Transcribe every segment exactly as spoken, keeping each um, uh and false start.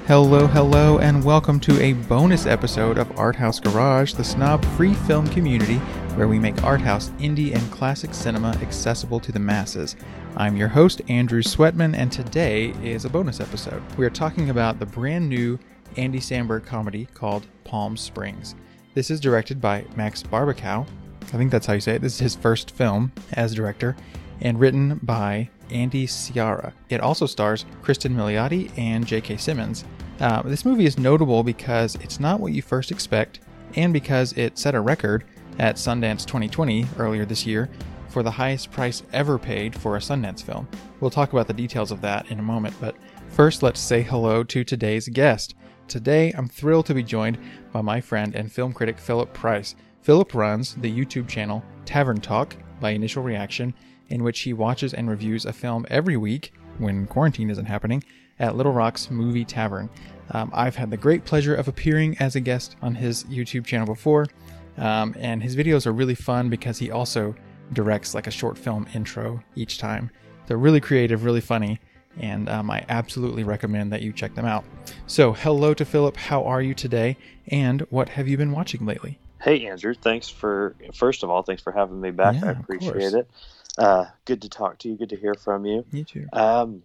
Hello, hello, and welcome to a bonus episode of Art House Garage, the snob-free film community where we make art house, indie, and classic cinema accessible to the masses. I'm your host, Andrew Sweatman, and today is a bonus episode. We are talking about the brand new Andy Samberg comedy called Palm Springs. This is directed by Max Barbakow. I think that's how you say it. This is his first film as director, and written by Andy Siara. It also stars Kristen Milioti and J K. Simmons. Uh, this movie is notable because it's not what you first expect, and because it set a record at Sundance twenty twenty earlier this year for the highest price ever paid for a Sundance film. We'll talk about the details of that in a moment, but first let's say hello to today's guest. Today I'm thrilled to be joined by my friend and film critic Philip Price. Philip runs the YouTube channel Tavern Talk by Initial Reaction, in which he watches and reviews a film every week, when quarantine isn't happening, at Little Rock's Movie Tavern. Um, I've had the great pleasure of appearing as a guest on his YouTube channel before, um, and his videos are really fun because he also directs like a short film intro each time. They're really creative, really funny, and um, I absolutely recommend that you check them out. So, hello to Philip. How are you today, and what have you been watching lately? Hey, Andrew. Thanks for, first of all, thanks for having me back. Yeah, I appreciate it. Uh, good to talk to you. Good to hear from you. You too. Um,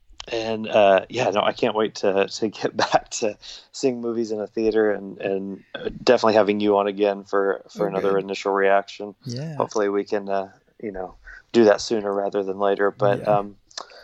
and uh, yeah, no, I can't wait to to get back to seeing movies in a theater, and and definitely having you on again for for Okay. another initial reaction. Yeah. Hopefully, we can uh, you know do that sooner rather than later. But Yeah. um,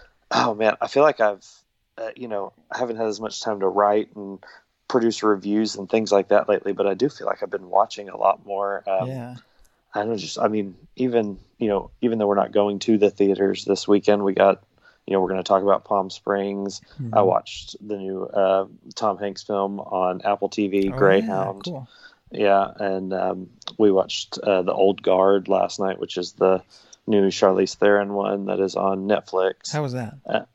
oh man, I feel like I've uh, you know I haven't had as much time to write and produce reviews and things like that lately. But I do feel like I've been watching a lot more. Um, yeah. I don't know, just, I mean, even, you know, even though we're not going to the theaters this weekend, we got, you know, we're going to talk about Palm Springs. Mhm. I watched the new uh, Tom Hanks film on Apple T V, Oh, Greyhound. Yeah, cool. Yeah, and um, we watched uh, The Old Guard last night, which is the new Charlize Theron one that is on Netflix. How was that?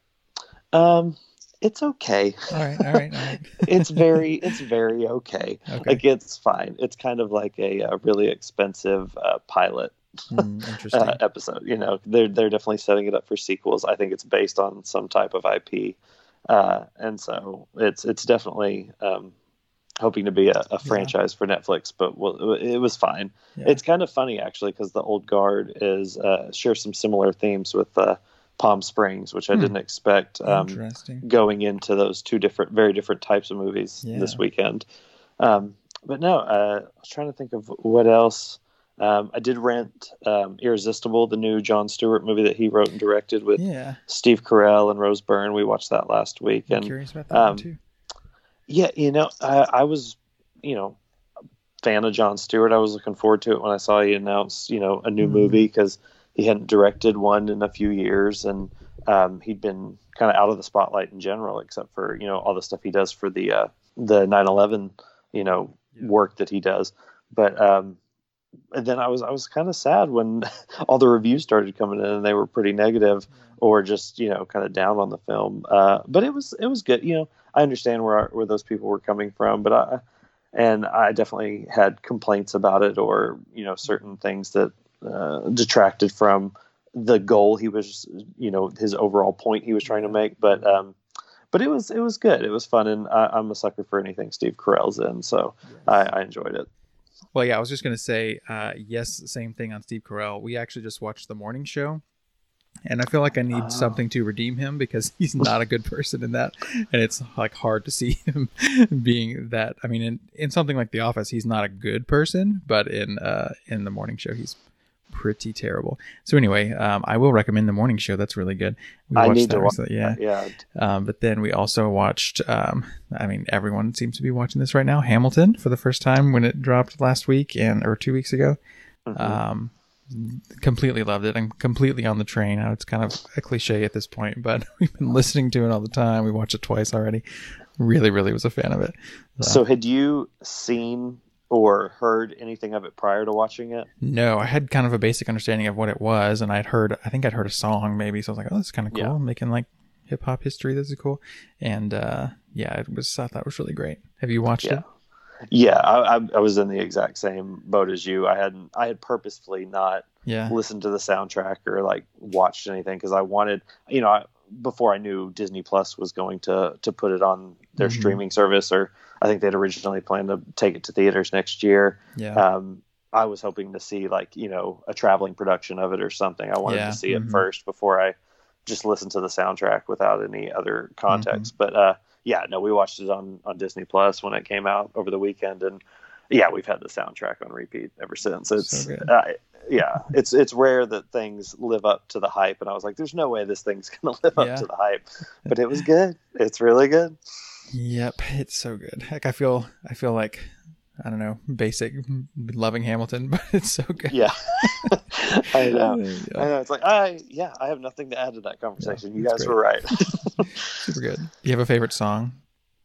Um, it's okay. All right, all right, all right. it's very, it's very okay. Okay. Like, it's fine. It's kind of like a, a really expensive uh, pilot Mm, interesting. uh, episode. You know, they're they're definitely setting it up for sequels. I think it's based on some type of I P, uh, and so it's it's definitely um, hoping to be a, a franchise for Netflix. But well, it was fine. Yeah. It's kind of funny actually because The Old Guard is uh, shares some similar themes with uh, Palm Springs, which I Hmm. didn't expect. Um, Interesting. going into those two different, very different types of movies Yeah. this weekend. Um, but no, uh, I was trying to think of what else. Um, I did rent um, Irresistible, the new Jon Stewart movie that he wrote and directed with Yeah. Steve Carell and Rose Byrne. We watched that last week. I'm And curious about that um, one too. yeah, you know, I, I was, you know, a fan of Jon Stewart. I was looking forward to it when I saw he announced, you know, a new Mhm. movie because he hadn't directed one in a few years, and um, he'd been kind of out of the spotlight in general, except for, you know, all the stuff he does for the uh, the nine eleven, you know, Yeah. work that he does. But um, and then I was I was kind of sad when all the reviews started coming in and they were pretty negative, or just, you know, kind of down on the film. Uh, but it was it was good. You know, I understand where where those people were coming from, but I and I definitely had complaints about it, or, you know, certain things that uh, detracted from the goal he was, you know, his overall point he was trying to make. But um, but it was it was good. It was fun, and I, I'm a sucker for anything Steve Carell's in, so I, I enjoyed it. Well, yeah, I was just going to say, uh, yes, same thing on Steve Carell. We actually just watched The Morning Show, and I feel like I need Oh. something to redeem him because he's not a good person in that, and it's like hard to see him being that. I mean, in, in something like The Office, he's not a good person, but in uh, in The Morning Show, he's pretty terrible. So anyway, um, I will recommend The Morning Show. That's really good. We I watched need that to watch recently, yeah. Yeah, Um, but then we also watched, um, I mean, everyone seems to be watching this right now, Hamilton, for the first time when it dropped last week and or two weeks ago. Mhm. Um, completely loved it. I'm completely on the train. Now it's kind of a cliche at this point, but we've been listening to it all the time. We watched it twice already. Really, really was a fan of it. So had you seen or heard anything of it prior to watching it? No, I had kind of a basic understanding of what it was, and I'd heard, I think I'd heard a song maybe, so I was like, oh, that's kind of cool. Yeah. Making like hip hop history, this is cool. And uh, yeah, it was, I thought it was really great. Have you watched Yeah. it? Yeah, I, I, I was in the exact same boat as you. I hadn't, I had purposefully not Yeah. listened to the soundtrack or like watched anything because I wanted, you know, I, before I knew Disney Plus was going to to put it on their Mhm. streaming service, or I think they'd originally planned to take it to theaters next year. Yeah. Um, I was hoping to see like, you know, a traveling production of it or something. I wanted Yeah. to see it Mhm. first before I just listened to the soundtrack without any other context. Mm-hmm. But uh, yeah, no, we watched it on, on Disney Plus when it came out over the weekend, and yeah, we've had the soundtrack on repeat ever since. It's So good. uh, yeah, it's it's rare that things live up to the hype, and I was like, "There's no way this thing's gonna live Yeah. up to the hype," but it was good. It's really good. Yep, it's so good. Like I feel, I feel like, I don't know, basic loving Hamilton, but it's so good. Yeah, I know. Yeah. I know. It's like I yeah, I have nothing to add to that conversation. Yeah, you that's guys great. were right. Super good. Do you have a favorite song?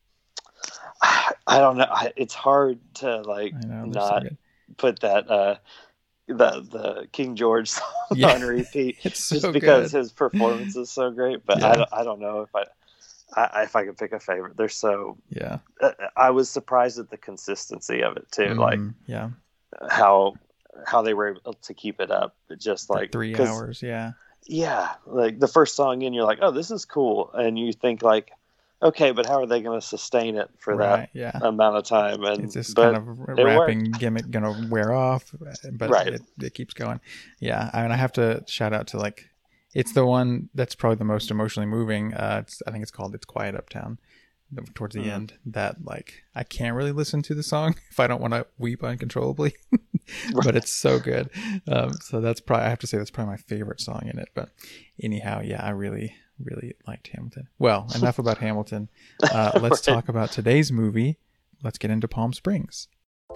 I don't know. I, it's hard to like I know, they're so not good. put that uh, the the King George song Yeah. on repeat It's so just because good. his performance is so great. But Yeah. I don't, I don't know if I, I if I could pick a favorite. They're so. Yeah. Uh, I was surprised at the consistency of it too. Like Mhm. yeah, how how they were able to keep it up. Just like like three 'cause- hours. Yeah. Yeah, like the first song in, you're like, oh, this is cool, and you think like, okay, but how are they going to sustain it for Right. Yeah. that amount of time? And It's this but kind of it rapping gimmick gonna wear off, but Right. it, it keeps going. Yeah, I mean, I have to shout out to like, it's the one that's probably the most emotionally moving. Uh, it's, I think it's called "It's Quiet Uptown." Towards the Mhm. end, that like I can't really listen to the song if I don't want to weep uncontrollably, but it's so good. Um, so that's probably I have to say that's probably my favorite song in it. But anyhow, yeah, I really really liked Hamilton. Well, enough about Hamilton. Uh, let's Right. talk about today's movie. Let's get into Palm Springs.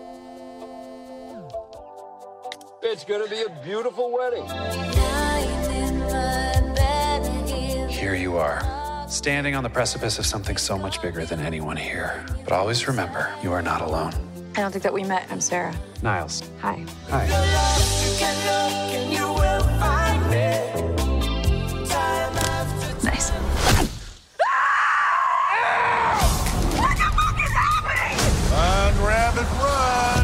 It's gonna be a beautiful wedding. Here you are, standing on the precipice of something so much bigger than anyone here. But always remember, you are not alone. I don't think that we met. I'm Sarah. Niles. Hi. Hi. Nice. Run, rabbit, run!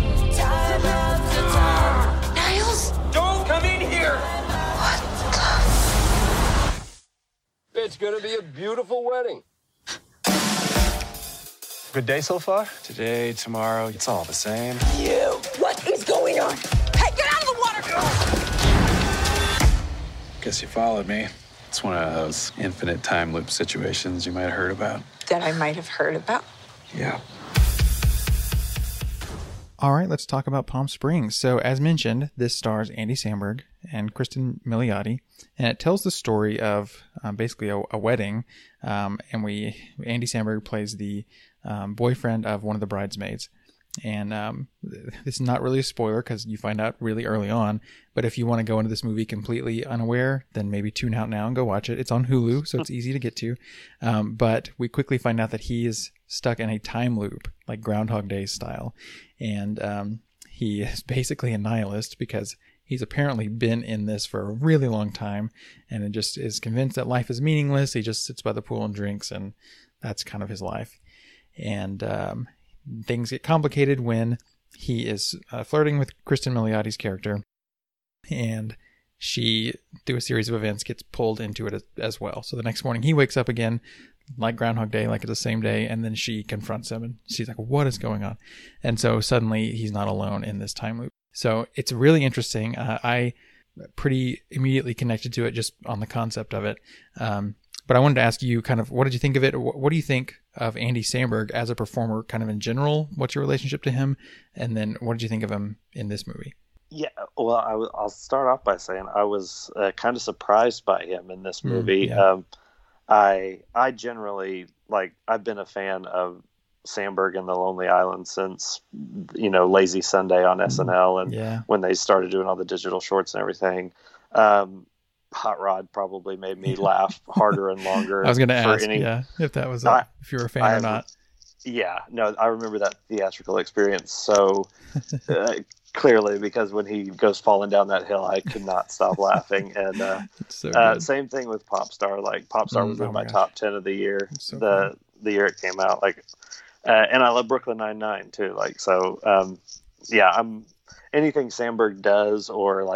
Niles? Don't come in here! It's gonna be a beautiful wedding. Good day so far? Today, tomorrow, it's all the same. What is going on? Hey, get out of the water! Guess you followed me. It's one of those infinite time loop situations you might have heard about. That I might have heard about. Yeah. All right, let's talk about Palm Springs. So, as mentioned, this stars Andy Samberg and Kristen Milioti, and it tells the story of um, basically a, a wedding. Um, and we Andy Samberg plays the um, boyfriend of one of the bridesmaids. And um, this is not really a spoiler because you find out really early on. But if you want to go into this movie completely unaware, then maybe tune out now and go watch it. It's on Hulu, so it's easy to get to. Um, but we quickly find out that he is stuck in a time loop, like Groundhog Day style. And um, he is basically a nihilist because he's apparently been in this for a really long time and it just is convinced that life is meaningless. He just sits by the pool and drinks, and that's kind of his life. And um, things get complicated when he is uh, flirting with Kristen Milioti's character, and she, through a series of events, gets pulled into it as, as well. So the next morning he wakes up again, like Groundhog Day, like it's the same day, and then she confronts him, and she's like, what is going on? And so suddenly he's not alone in this time loop. So it's really interesting. Uh, I pretty immediately connected to it just on the concept of it. Um, but I wanted to ask you kind of, what did you think of it? What, what do you think of Andy Samberg as a performer kind of in general? What's your relationship to him? And then what did you think of him in this movie? Yeah, well, I w- I'll start off by saying I was uh, kind of surprised by him in this movie. Mm, yeah. um, I I generally like I've been a fan of Samberg and The Lonely Island since, you know, Lazy Sunday on S N L, and Yeah. when they started doing all the digital shorts and everything. Um, Hot Rod probably made me laugh harder and longer. I was going to for ask, any- yeah, if that was, a, I- if you were a fan I or have- not. Yeah, no, I remember that theatrical experience so uh, clearly because when he goes falling down that hill, I could not stop laughing. And uh, It's so uh, good. same thing with Popstar. Like Popstar Mm, was oh in my my gosh. top ten of the year, It's so the good. the year it came out. Like, uh, and I love Brooklyn Nine-Nine too. Like, so um, yeah, I'm anything Samberg does, or like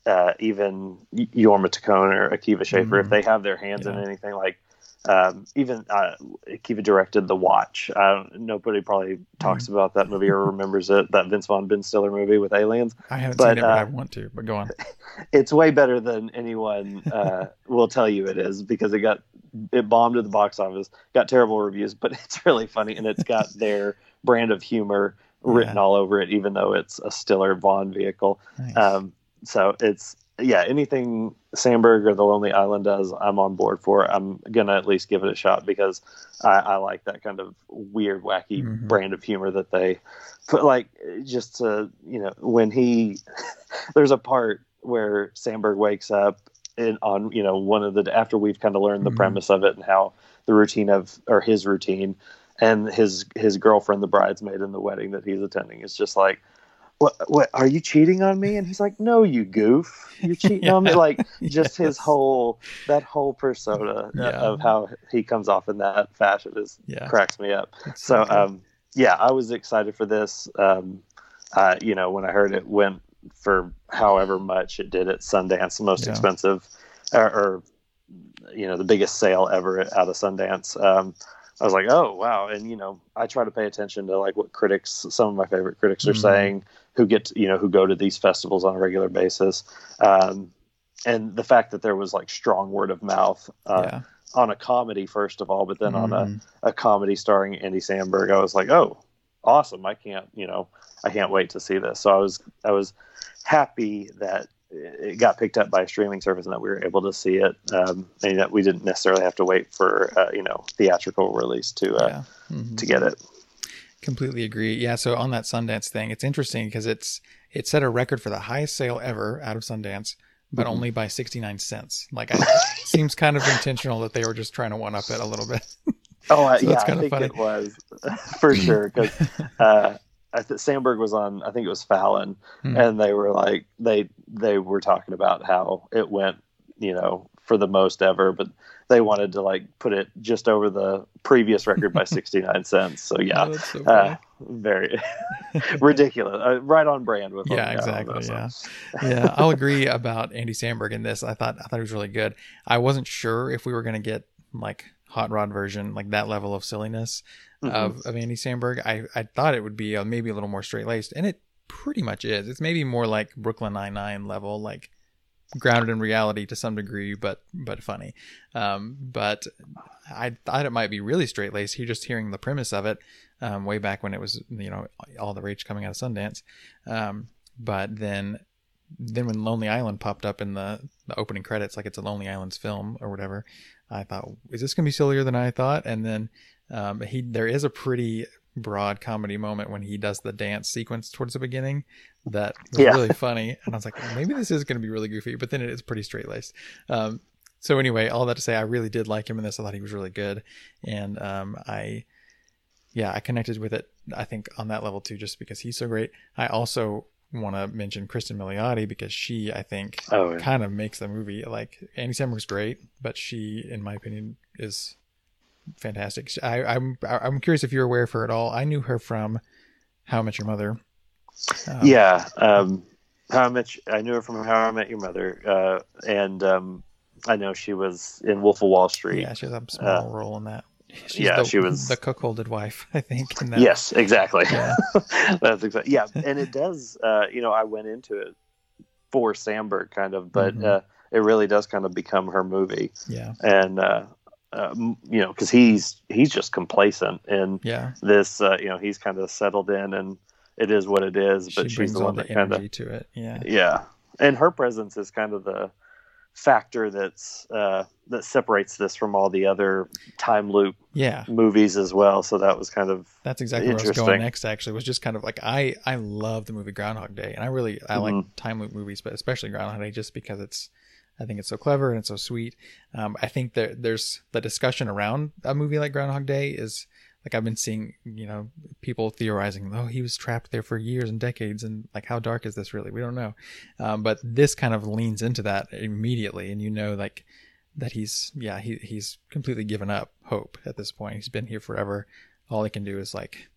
uh, even Jorma Taccone or Akiva Schaffer, Mm-hmm. if they have their hands Yeah. in anything, like um, even uh, Akiva directed The Watch. I don't, nobody probably talks Mm-hmm. about that movie or remembers it. That Vince Vaughn Ben Stiller movie with aliens. I haven't But, seen it, but I uh, want to. But go on. It's way better than anyone uh, will tell you it is, because it got it bombed at the box office, got terrible reviews, but it's really funny, and it's got their brand of humor written Yeah. all over it, even though it's a Stiller Vaughn vehicle. Nice. Um, so it's yeah, anything Sandberg or The Lonely Island does, I'm on board for. I'm gonna at least give it a shot, because I, I like that kind of weird, wacky Mhm. brand of humor that they put. Like, just to, you know, when he there's a part where Sandberg wakes up in on you know one of the after we've kind of learned the Mhm. premise of it and how the routine of or his routine, and his his girlfriend, the bridesmaid in the wedding that he's attending, is just like, what, what are you cheating on me? And he's like, no, you goof, you're cheating Yeah. on me. Like, just his Yes. whole whole that whole persona Yeah. of how he comes off in that fashion is Yeah. cracks me up. It's So good. um yeah, I was excited for this. Um uh you know, when I heard it went for however much it did at Sundance, the most Yeah. expensive or, or you know, the biggest sale ever out of Sundance. Um I was like, oh wow. And you know, I try to pay attention to like what critics, some of my favorite critics are Mhm. saying, who get to, you know, who go to these festivals on a regular basis. Um and the fact that there was like strong word of mouth uh, yeah. on a comedy, first of all, but then on Mhm. a, a comedy starring Andy Samberg, I was like, oh, awesome. I can't, you know, I can't wait to see this. So I was, I was happy that it got picked up by a streaming service and that we were able to see it. Um, and that we didn't necessarily have to wait for, uh, you know, theatrical release to, uh, Yeah. Mhm. to get it. Completely agree. Yeah. So on that Sundance thing, it's interesting because it's it set a record for the highest sale ever out of Sundance, but Mhm. only by sixty-nine cents. Like, I, it seems kind of intentional that they were just trying to one up it a little bit. Oh, I, So yeah, that's I kinda think funny. it was for sure. Cause, uh, I th- Sandberg was on, I think it was Fallon, Hmm. and they were like, they, they were talking about how it went, you know, for the most ever, but they wanted to like put it just over the previous record by sixty-nine cents. So yeah, Oh, that's so funny. uh, very ridiculous, uh, right on brand with them, Yeah, on exactly. this, so. Yeah. Yeah. I'll agree about Andy Samberg in this. I thought, I thought he was really good. I wasn't sure if we were going to get like hot rod version, like that level of silliness Mhm. of, of Andy Samberg. I, I thought it would be uh, maybe a little more straight laced, and it pretty much is. It's maybe more like Brooklyn Nine-Nine level, like grounded in reality to some degree, but, but funny. Um, but I thought it might be really straight laced here, just hearing the premise of it, um, way back when it was, you know, all the rage coming out of Sundance. Um, but then, then when Lonely Island popped up in the, the opening credits, like it's a Lonely Island's film or whatever, I thought, is this going to be sillier than I thought? And then, um, he, there is a pretty broad comedy moment when he does the dance sequence towards the beginning that was Yeah. really funny. And I was like, well, maybe this is going to be really goofy, but then it is pretty straight laced. Um, so anyway, all that to say, I really did like him in this. I thought he was really good. And, um, I, yeah, I connected with it, I think, on that level too, just because he's so great. I also want to mention Kristen Milioti because she, I think, Oh, yeah. kind of makes the movie. Like, Andy Samberg's great, but she, in my opinion, is fantastic. I, I'm I'm curious if you're aware of her at all. I knew her from How I Met Your Mother. Um, yeah. Um, how I met, I knew her from How I Met Your Mother. Uh, and, um, I know she was in Wolf of Wall Street. yeah, she has a small role in that. She's yeah, the, she was- the cuckolded wife, I think. In that. Yes, exactly. Yeah. That's exactly. Yeah, and it does. Uh, you know, I went into it for Samberg, kind of, but Mhm. uh, it really does kind of become her movie, Yeah. and uh, uh, you know, because he's he's just complacent in Yeah. this. Uh, you know, he's kind of settled in, and it is what it is. But She she's brings the all one the that kind energy of to it. Yeah. yeah, and her presence is kind of the factor that's uh, that separates this from all the other time loop Yeah. movies as well. So that was kind of That's exactly where I was going Interesting. next. Actually, was just kind of like I I love the movie Groundhog Day, and I really I like Mhm. time loop movies, but especially Groundhog Day, just because it's I think it's so clever and it's so sweet. Um, I think there there's the discussion around a movie like Groundhog Day is like I've been seeing, you know, people theorizing, oh, he was trapped there for years and decades, and like how dark is this really? We don't know. Um, but this kind of leans into that immediately, and you know, like that he's yeah he he's completely given up hope at this point. He's been here forever. All he can do is like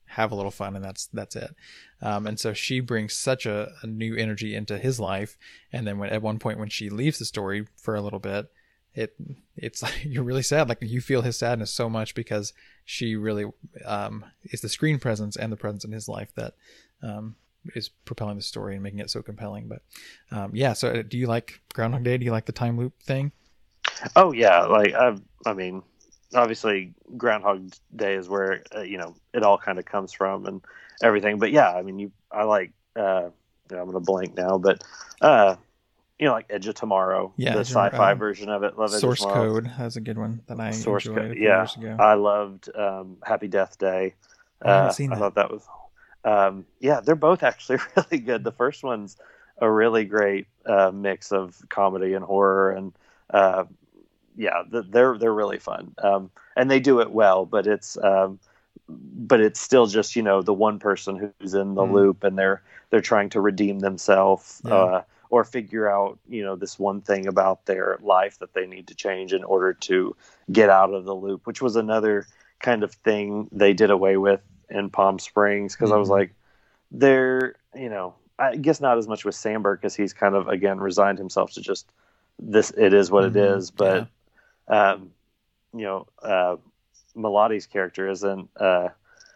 have a little fun, and that's that's it. Um, and so she brings such a, a new energy into his life. And then when at one point when she leaves the story for a little bit, it it's like you're really sad. Like you feel his sadness so much because she really um, is the screen presence and the presence in his life that um, is propelling the story and making it so compelling. But um, yeah, so do you like Groundhog Day? Do you like the time loop thing? Oh yeah, like I, I mean, obviously Groundhog Day is where uh, you know it all kind of comes from and everything. But yeah, I mean, you, I like. Uh, you know, I'm gonna blank now, but uh, you know, like Edge of Tomorrow, yeah, the sci-fi um, version of it. Love Source Edge of Tomorrow. Code. That's a good one that I Source enjoyed Code. a few Yeah, years ago. I loved um, Happy Death Day. I haven't uh, seen that. I thought that was. Um, yeah, they're both actually really good. The first one's a really great uh, mix of comedy and horror, and uh, yeah, they're they're really fun. Um, and they do it well, but it's um, but it's still just you know the one person who's in the mm. loop, and they're they're trying to redeem themselves yeah. uh, or figure out you know this one thing about their life that they need to change in order to get out of the loop, which was another kind of thing they did away with in Palm Springs, because mm-hmm. I was like, they're, you know, I guess not as much with Sandberg because he's kind of, again, resigned himself to just this, it is what mm-hmm. it is. But, yeah. um, you know, uh, Melodi's character isn't, uh,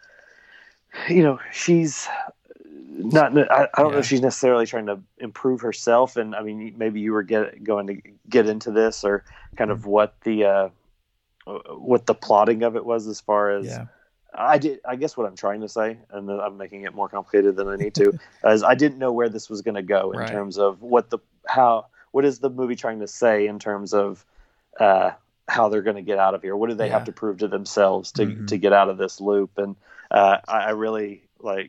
you know, she's not, I, I don't yeah. know if she's necessarily trying to improve herself. And I mean, maybe you were get, going to get into this or kind mm-hmm. of what the, uh, what the plotting of it was as far as, yeah. I did. I guess what I'm trying to say, and I'm making it more complicated than I need to, is I didn't know where this was going to go in right. terms of what the how what is the movie trying to say in terms of uh, how they're going to get out of here. What do they yeah. have to prove to themselves to mm-hmm. to get out of this loop? And uh, I, I really like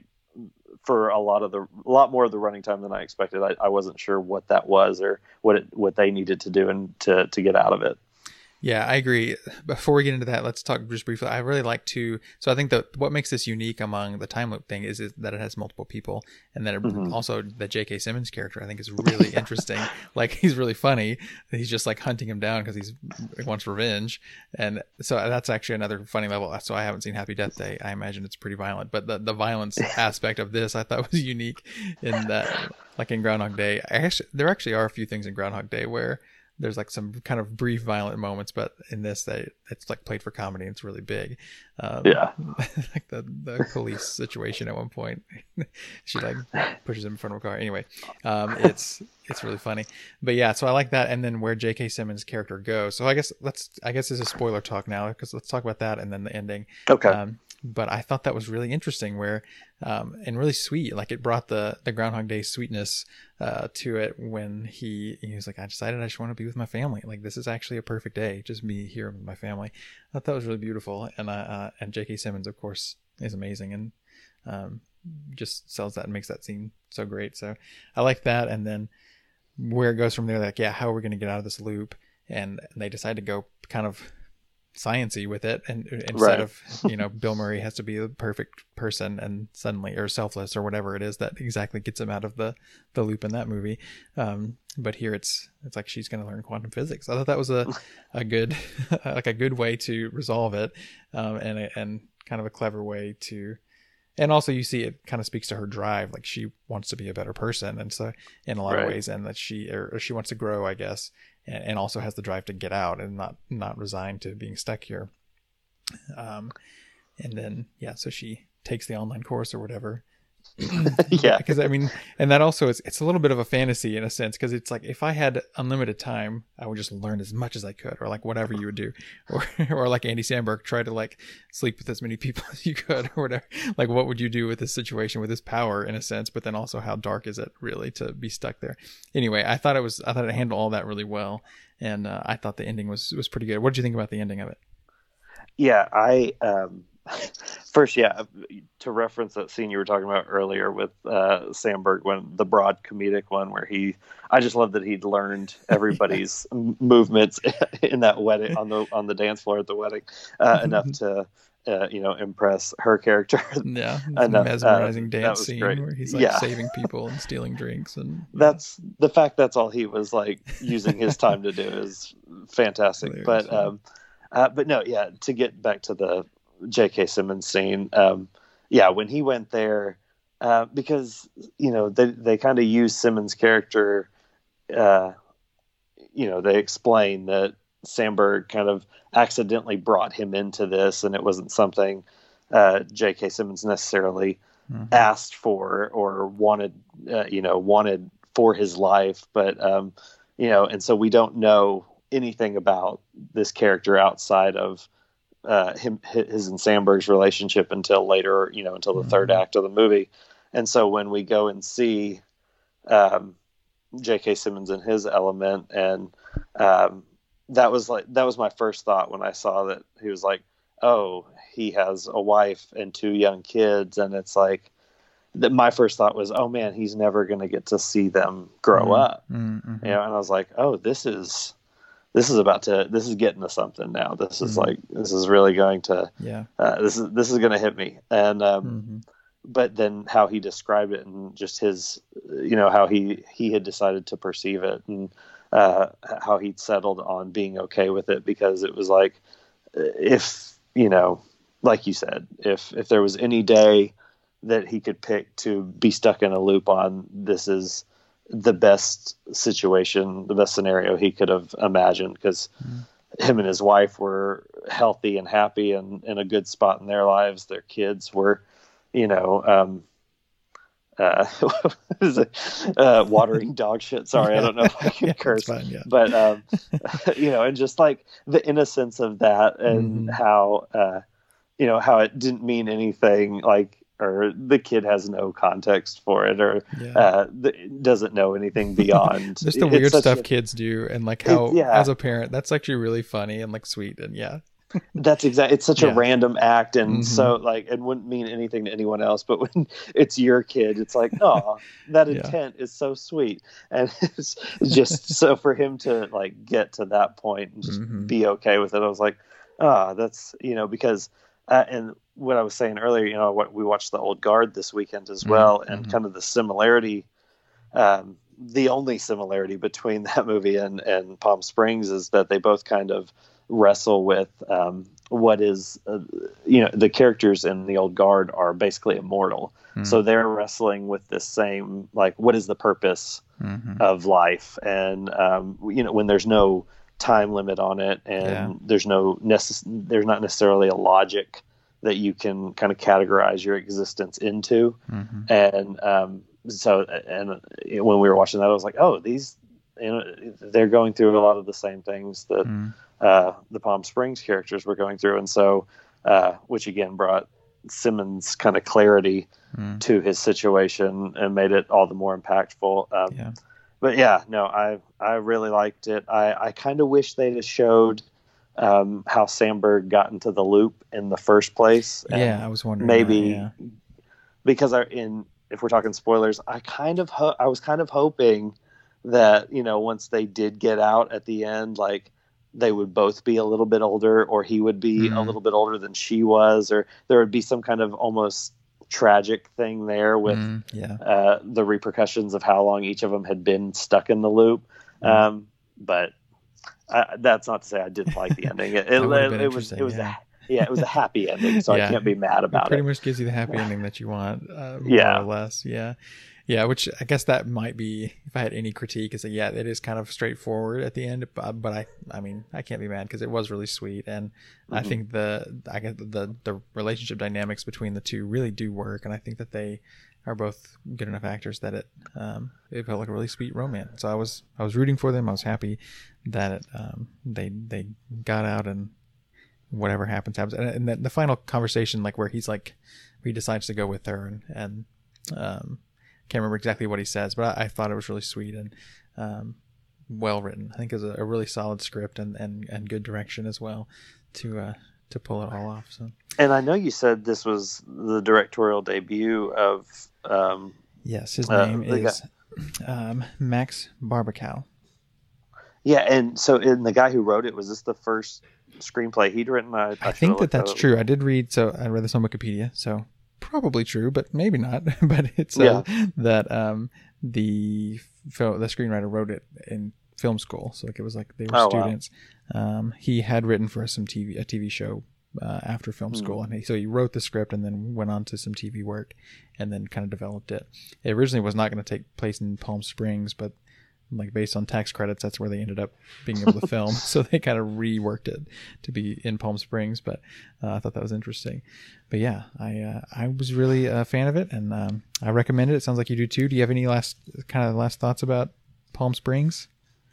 for a lot of the a lot more of the running time than I expected. I, I wasn't sure what that was or what it, what they needed to do and to to get out of it. Yeah, I agree. Before we get into that, let's talk just briefly. I really like to, so I think that what makes this unique among the time loop thing is, is that it has multiple people, and that it, mm-hmm. also the J K. Simmons character I think is really interesting. Like he's really funny. He's just like hunting him down because he's he wants revenge, and so that's actually another funny level. So I haven't seen Happy Death Day. I imagine it's pretty violent, but the the violence aspect of this I thought was unique in that, like in Groundhog Day. I actually there actually are a few things in Groundhog Day where there's like some kind of brief violent moments, but in this, they it's like played for comedy. And it's really big. Um, yeah. Like the, the police situation at one point, she like pushes him in front of a car. Anyway, um, it's it's really funny. But yeah, so I like that. And then where J K. Simmons' character goes. So I guess let's I guess this is spoiler talk now because let's talk about that and then the ending. Okay. Um, but I thought that was really interesting where um and really sweet, like it brought the the Groundhog Day sweetness uh to it when he he was like, I decided I just want to be with my family, like this is actually a perfect day, just me here with my family. I thought that was really beautiful. And uh, uh and J K. Simmons of course is amazing and um just sells that and makes that scene so great. So I like that. And then where it goes from there, like yeah, how are we going to get out of this loop? And they decide to go kind of science-y with it, and instead right. of you know Bill Murray has to be the perfect person and suddenly or selfless or whatever it is that exactly gets him out of the the loop in that movie, um but here it's it's like she's going to learn quantum physics. I thought that was a a good like a good way to resolve it, um and and kind of a clever way to, and also you see it kind of speaks to her drive, like she wants to be a better person, and so in a lot right. of ways, and that she or, or she wants to grow, I guess, and, and also has the drive to get out and not not resign to being stuck here. Um, and then yeah, so she takes the online course or whatever. Yeah, because I mean, and that also is it's a little bit of a fantasy in a sense, because it's like if I had unlimited time, I would just learn as much as I could, or like whatever you would do, or or like Andy Samberg, try to like sleep with as many people as you could, or whatever. Like what would you do with this situation with this power in a sense, but then also how dark is it really to be stuck there? Anyway, I thought it was I thought it handled all that really well, and uh, I thought the ending was was pretty good. What did you think about the ending of it? Yeah, I. um First, yeah, to reference that scene you were talking about earlier with uh, Samberg, when the broad comedic one where he, I just love that he'd learned everybody's yeah. movements in that wedding on the on the dance floor at the wedding uh, enough to, uh, you know, impress her character. Yeah, enough, mesmerizing uh, dance scene great. Where he's like yeah. saving people and stealing drinks, and that's the fact. That's all he was like using his time to do is fantastic. Hilarious, but um, uh, but no, yeah. To get back to the J K. Simmons scene. Um, yeah, when he went there, uh, because you know they they kind of use Simmons' character. Uh, you know, they explain that Sandberg kind of accidentally brought him into this, and it wasn't something uh, J K. Simmons necessarily mm-hmm. asked for or wanted. Uh, you know, wanted for his life, but um, you know, and so we don't know anything about this character outside of uh, him, his and Sandberg's relationship until later, you know, until the mm-hmm. third act of the movie. And so when we go and see um, J K. Simmons in his element, and um, that was like, that was my first thought when I saw that he was like, oh, he has a wife and two young kids. And it's like, that my first thought was, oh man, he's never going to get to see them grow mm-hmm. up. Mm-hmm. You know, and I was like, oh, this is, this is about to, this is getting to something now. This is mm-hmm. like, this is really going to, yeah, uh, this is, this is going to hit me. And, um, mm-hmm. but then how he described it and just his, you know, how he, he had decided to perceive it, and, uh, how he'd settled on being okay with it, because it was like, if, you know, like you said, if, if there was any day that he could pick to be stuck in a loop on, this is the best situation, the best scenario he could have imagined, because mm. him and his wife were healthy and happy and in a good spot in their lives. Their kids were, you know, um, uh, what is it? Uh, watering dog shit. Sorry, yeah. I don't know if I can yeah, curse, fine, yeah. but, um, you know, and just like the innocence of that, and mm. how, uh, you know, how it didn't mean anything, like, or the kid has no context for it, or yeah. uh, the, doesn't know anything beyond. Just the it's weird stuff a, kids do, and like how, it, yeah. as a parent, that's actually really funny and like sweet, and yeah. That's exactly. It's such yeah. a random act, and mm-hmm. so like it wouldn't mean anything to anyone else. But when it's your kid, it's like, oh, that yeah. intent is so sweet, and it's just so for him to like get to that point and just mm-hmm. be okay with it. I was like, ah, oh, that's you know because uh, and. what I was saying earlier, you know, what we watched The Old Guard this weekend as well, mm-hmm. and kind of the similarity, um, the only similarity between that movie and, and Palm Springs is that they both kind of wrestle with um, what is, uh, you know, the characters in The Old Guard are basically immortal. Mm-hmm. So they're wrestling with this same, like, what is the purpose mm-hmm. of life? And, um, you know, when there's no time limit on it, and yeah. there's no necess- there's not necessarily a logic that you can kind of categorize your existence into. Mm-hmm. And, um, so, and when we were watching that, I was like, oh, these, you know, they're going through a lot of the same things that, mm. uh, the Palm Springs characters were going through. And so, uh, which again brought Simmons kind of clarity mm. to his situation and made it all the more impactful. Um, yeah. but yeah, no, I, I really liked it. I, I kind of wish they'd have showed, Um, how Sandberg got into the loop in the first place. And yeah, I was wondering. Maybe that, yeah. because I, in if we're talking spoilers, I kind of ho- I was kind of hoping that, you know, once they did get out at the end, like they would both be a little bit older, or he would be mm-hmm. a little bit older than she was, or there would be some kind of almost tragic thing there with mm, yeah. uh, the repercussions of how long each of them had been stuck in the loop. Mm. Um, but Uh, that's not to say I didn't like the ending. It, it, it, it was, it was, yeah. a, yeah, it was a happy ending, so yeah. I can't be mad about it. Pretty it. much gives you the happy ending that you want, uh, more yeah. or less. Yeah, yeah. Which I guess that might be, if I had any critique, is that yeah, it is kind of straightforward at the end. But, but I, I mean, I can't be mad because it was really sweet, and mm-hmm. I think the, I guess the the relationship dynamics between the two really do work, and I think that they are both good enough actors that it um it felt like a really sweet romance. So I was I was rooting for them. I was happy that it, um they they got out, and whatever happens happens. And, and the, the final conversation, like where he's like where he decides to go with her, and and um can't remember exactly what he says, but I, I thought it was really sweet and um well written. I think it was a, a really solid script and and and good direction as well to uh to pull it all off. So, and I know you said this was the directorial debut of um yes his name uh, is um Max Barbakow. Yeah, and so and the guy who wrote it, was this the first screenplay he'd written? I, I, I think that that's true. I did read, so I read this on Wikipedia, so probably true, but maybe not. But it's uh, yeah. that um the the screenwriter wrote it in film school, so like it was like they were oh, students. Wow. Um, he had written for some T V a T V show uh, after film Mm. school, and he, so he wrote the script and then went on to some T V work, and then kind of developed it. It originally was not going to take place in Palm Springs, but like based on tax credits, that's where they ended up being able to film. So they kind of reworked it to be in Palm Springs. But uh, I thought that was interesting. But yeah, I uh, I was really a fan of it, and um, I recommend it. It sounds like you do too. Do you have any last kind of last thoughts about Palm Springs?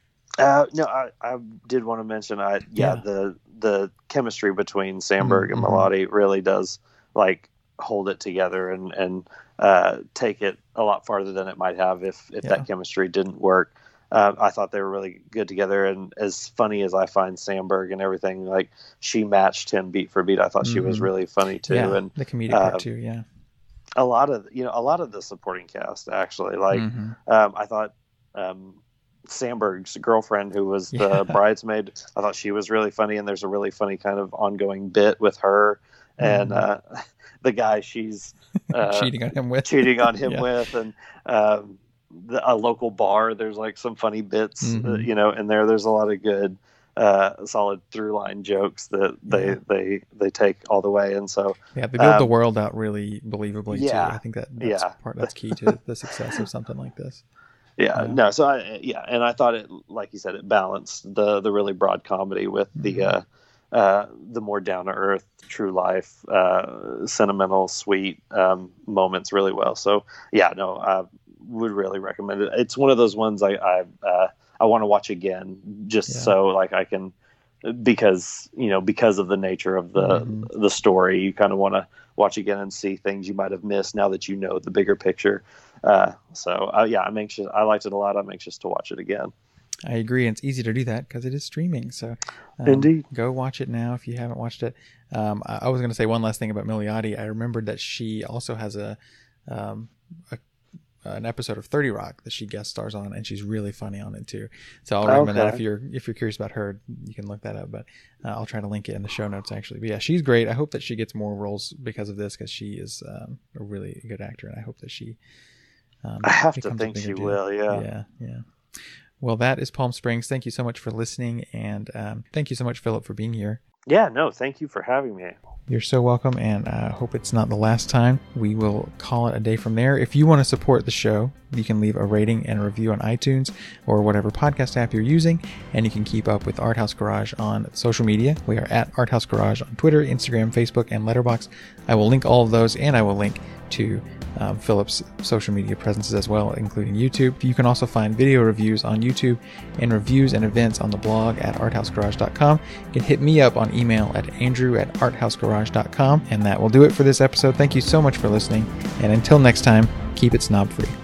Uh, no, I, I did want to mention, I yeah, Yeah. the the chemistry between Sandberg Mhm. and Melody really does like hold it together and and uh, take it a lot farther than it might have if if Yeah. that chemistry didn't work. Uh, I thought they were really good together, and as funny as I find Sandberg and everything, like she matched him beat for beat. I thought she was Mhm. really funny too, Yeah, and the comedic uh, part too. Yeah. a lot of you know a lot of the supporting cast actually. Like Mhm. um, I thought um, Sandberg's girlfriend, who was the Yeah. bridesmaid, I thought she was really funny, and there's a really funny kind of ongoing bit with her and Mhm. uh, the guy she's uh, cheating on him with. cheating on him Yeah. with, and um, the, a local bar. There's like some funny bits, uh, Mhm. you know, in there. There's a lot of good, uh, solid through line jokes that they Yeah. they they take all the way, and so Yeah, they build the um, world out really believably yeah, too. I think that that's yeah. part that's key to the success of something like this. Yeah, Yeah. no. So I, yeah, and I thought it, like you said, it balanced the the really broad comedy with the Mhm. uh, uh, the more down to earth, true life, uh, sentimental, sweet um, moments really well. So yeah, no, I would really recommend it. It's one of those ones I I uh, I want to watch again, just Yeah. so like I can, because you know because of the nature of the Mhm. the story, you kind of want to watch again and see things you might have missed now that you know the bigger picture. Uh, so uh, yeah, I'm anxious. I liked it a lot. I'm anxious to watch it again. I agree, and it's easy to do that because it is streaming. So, um, Indeed. go watch it now if you haven't watched it. Um, I, I was going to say one last thing about Milioti. I remembered that she also has a, um, a an episode of thirty Rock that she guest stars on, and she's really funny on it too. So I'll recommend that Okay. if you're if you're curious about her, you can look that up. But uh, I'll try to link it in the show notes actually. But yeah, she's great. I hope that she gets more roles because of this, because she is um, a really good actor, and I hope that she. Um, I have to becomes a think bigger she deal. will. Yeah. Yeah, yeah. Well, that is Palm Springs. Thank you so much for listening, and um, thank you so much, Philip, for being here. Yeah. No, thank you for having me. You're so welcome, and I hope it's not the last time. We will call it a day from there. If you want to support the show, you can leave a rating and a review on iTunes or whatever podcast app you're using, and you can keep up with Art House Garage on social media. We are at Art House Garage on Twitter, Instagram, Facebook, and Letterboxd. I will link all of those, and I will link to um, Philip's social media presences as well, including YouTube. You can also find video reviews on YouTube and reviews and events on the blog at art house garage dot com. You can hit me up on email at andrew at art house garage dot com. And that will do it for this episode. Thank you so much for listening. And until next time, keep it snob free.